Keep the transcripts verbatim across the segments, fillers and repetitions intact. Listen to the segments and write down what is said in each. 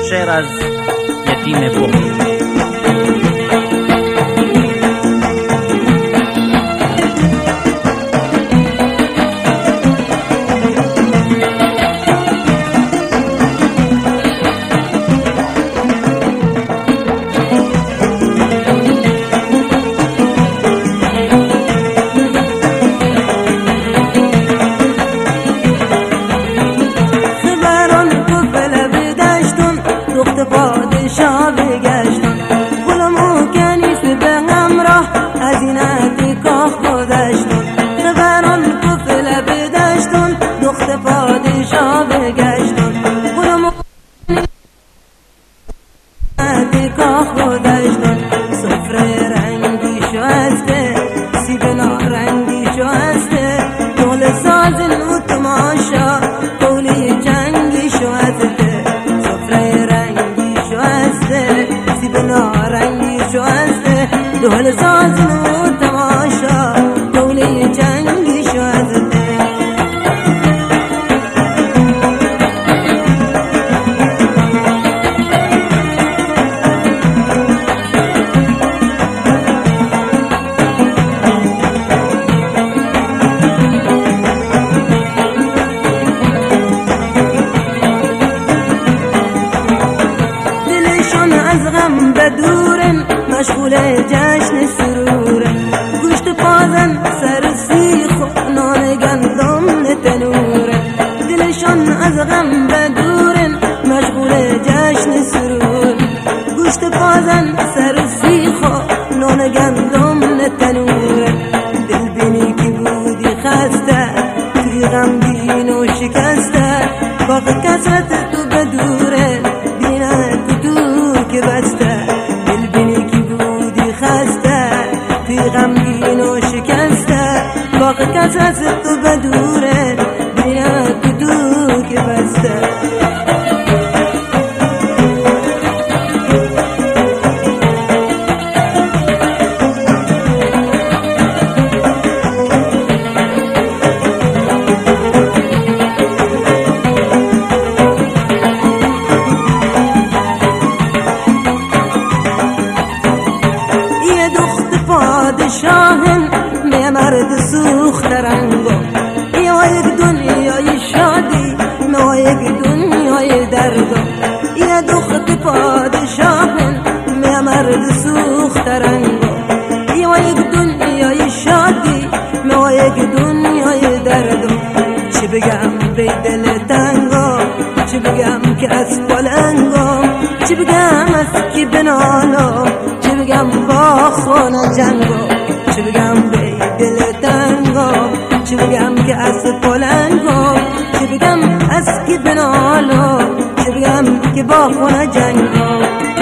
شعر از یتیم بخت. دهل سازن و تماشا دوله جنگی شده دلشون از غم بدورن مشغول جشن سروره گوشت پازن سر سیخ و نان گندم تنوره دلشان از غم بدورن مشغول جشن سروره گوشت پازن سر سیخ و نان گندم تنوره دل بینی که بودی خسته توی غمگین و شکسته باقی کسرت تو بدوره بینه تو تو که بسته غمگین و شکسته باقی کس از تو بدوره بینه تو تو که بسته پادشاهن می مرد سوخت رنگو یا یک دنیای شادی ما یک دنیای دردو یا دخت پادشاهن می مرد سوخت رنگو یا یک دنیای شادی ما یک دنیای دردو چی بگم به دل تنگو چی بگم که از پلنگو چی بگم از کی بنالو چی بگم با خونه جنگو چی بگم به دل تنگو چی بگم که از پلنگو چی بگم از کی بنالو چی بگم که با خونه جنگو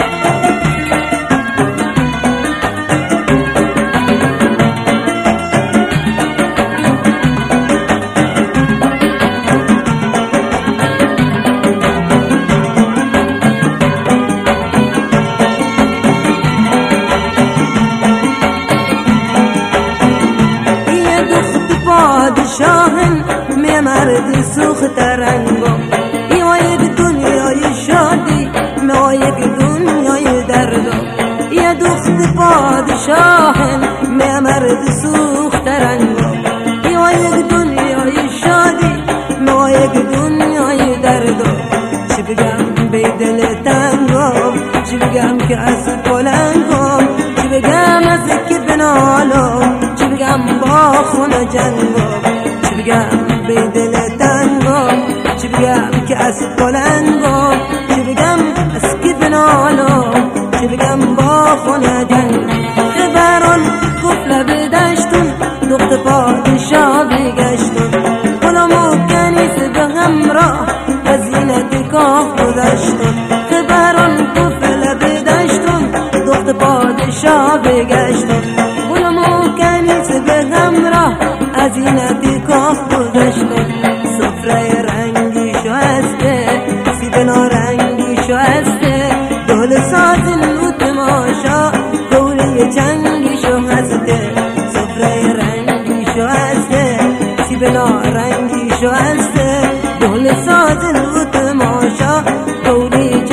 پادشاهن می مرد سوخت رنگو یا یک دنیای شادی ما یک دنیای دردو یا دخت پادشاهن می مرد سوخت رنگو یا یک دنیای شادی ما یک دنیای دردو چی بگم به دل تنگو چی بگم که از پلنگو چی بگم از کی بنالو چی بگم با خونه جنگو چی بگم به دل تنگو چی بگم که از پلنگو چی بگم از کی بنالو چی بگم با خونه جنگو خبران قفل بدشتون دخت پادشاه بگشتون غلامو کنیس به همراه وزینت کاخ گذشتون خبران قفل بدشتون دخت پادشاه بگشتون غلامو کنیس به همراه وزینت کاخ گذشتون سفره رنگی شسته سیب نارنگی شسته دهل سازن و تماشا دوله جنگی شسته سفره رنگی شسته سیب نارنگی شسته دهل سازن و تماشا دوله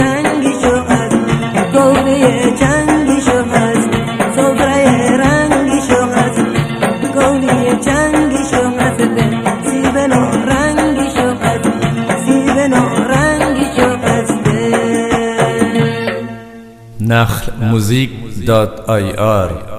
گولی چنگشو هست سفره رنگشو هست گولی چنگشو هست سیب نو رنگشو هست سیب نو رنگشو هست نخل موزیک دات آی آر